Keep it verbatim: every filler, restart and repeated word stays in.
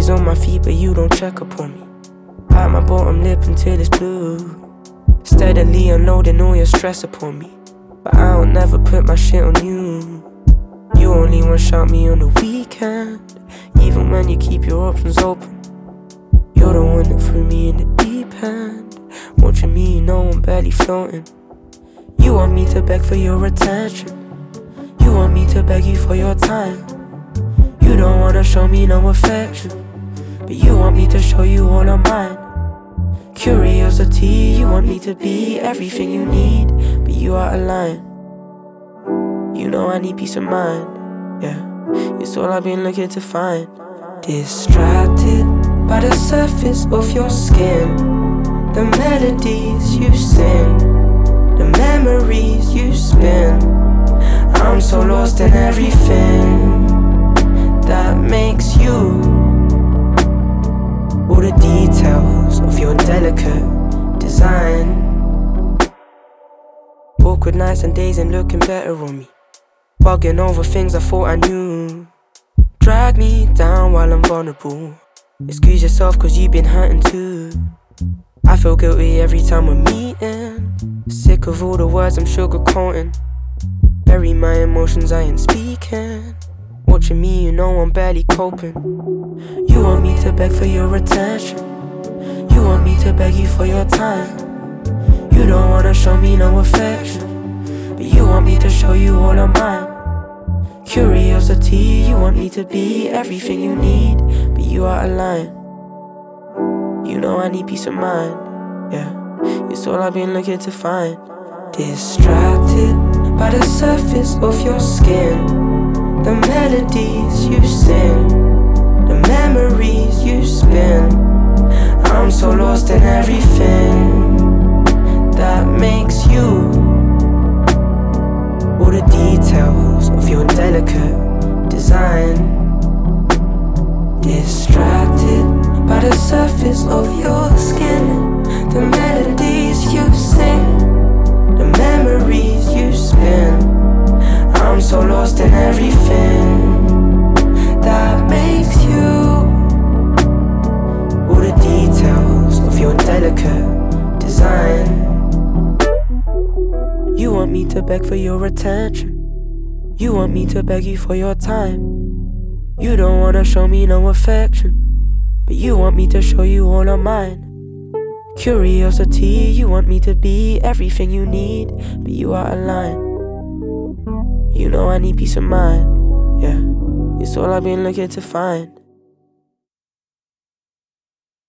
Shoes on my feet, but you don't check up on me. Bite my bottom lip until it's blue. Steadily unloading all your stress upon me, but I don't never put my shit on you. You only one shot me on the weekend, even when you keep your options open. You're the one that threw me in the deep end. Watching me, you know I'm barely floating. You want me to beg for your attention. You want me to beg you for your time. You don't wanna show me no affection, but you want me to show you all of mine. Curiosity, you want me to be everything you need, but you are a line. You know I need peace of mind, yeah. It's all I've been looking to find. Distracted by the surface of your skin, the melodies you sing, the memories you spin. I'm so lost in everything that makes you. All the details of your delicate design. Awkward nights and days ain't looking better on me. Bugging over things I thought I knew. Drag me down while I'm vulnerable. Excuse yourself cause you've been hurting too. I feel guilty every time we're meeting. Sick of all the words I'm sugarcoating. Bury my emotions, I ain't speaking. Watching me, you know I'm barely coping. You want me to beg for your attention. You want me to beg you for your time. You don't wanna show me no affection, but you want me to show you all of mine. Curiosity, you want me to be everything you need, but you are a line. You know I need peace of mind, yeah. It's all I've been looking to find. Distracted by the surface of your skin, the melodies you sing, the memories you spin. I'm so lost in everything that makes you. All the details of your delicate design. Distracted by the surface of your skin, the melodies you sing, the memories you spin. I'm so lost in everything that makes you. All the details of your delicate design. You want me to beg for your attention. You want me to beg you for your time. You don't wanna show me no affection, but you want me to show you all of mine. Curiosity, you want me to be everything you need, but you are a line. You know I need peace of mind, yeah. It's all I've been looking to find.